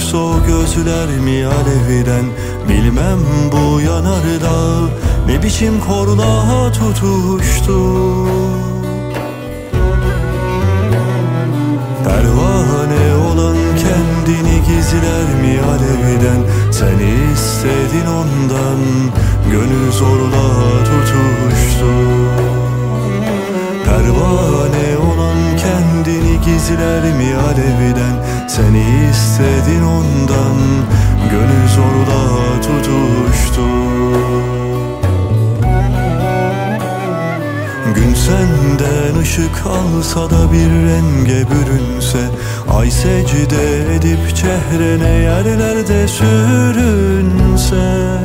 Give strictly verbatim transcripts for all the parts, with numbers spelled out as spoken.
yoksa o gözler mi alevden? Bilmem bu yanardağ ne biçim korluğa tutuştu. Pervane olan kendini gizler mi alevden? Sen istedin ondan, gönül zorla tutuştu. Pervane olan kendini gizler mi alevden? Sen istedin ondan, gönül zorla tutuştu. Gün senden ışık alsa da bir renge bürünse, ay secde edip çehrene yerlerde sürünse,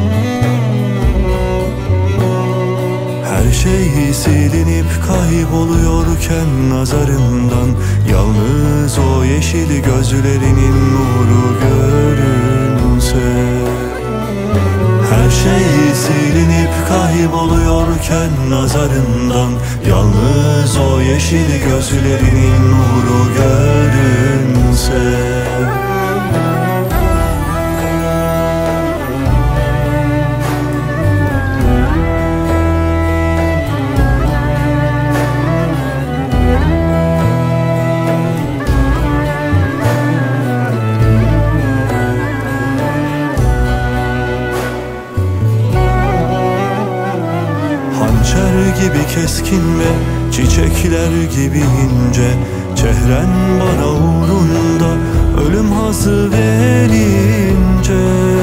her şey silinip kayboluyorken nazarından, yalnız o yeşil gözlerinin nuru görünse. Her şey silinip kayboluyorken nazarından, yalnız o yeşil gözlerinin nuru görünse. Hançer gibi keskin ve çiçekler gibi ince, çehren bana uğrunda ölüm hazı verince,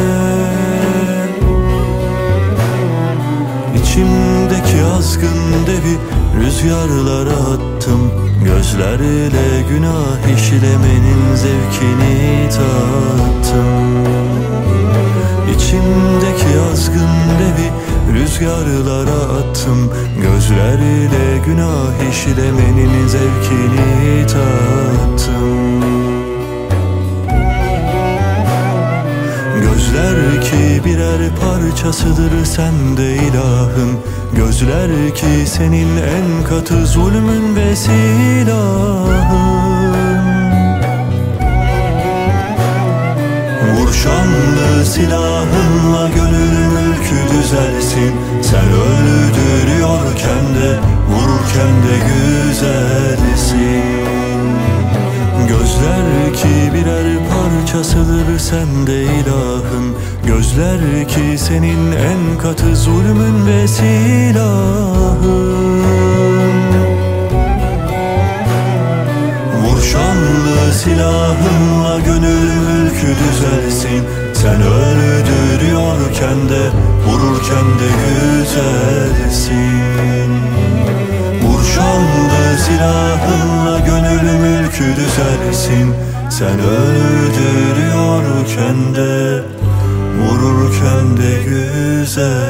İçimdeki azgın devi rüzgarlara attım, gözlerle günah işlemenin zevkini tattım. İçimdeki azgın devi rüzgarlara attım, gözlerle günah işlemenin zevkini tattım. Gözler ki birer parçasıdır sende ilahım, gözler ki senin en katı zulmün ve silahın. Vur şanlı silahınla gönül mülkü düzelsin, sen öldürüyorken de vururken de güzelsin. Gözler ki birer parçasıdır sende ilahım, gözler ki senin en katı zulmün ve silahın. Vur şanlı silahınla gönül mülkü düzelsin, sen öldürüyorken de vururken de güzelsin. Vur şanlı silahınla gönül mülkü düzelsin, sen öldürüyorken de vururken de güzel.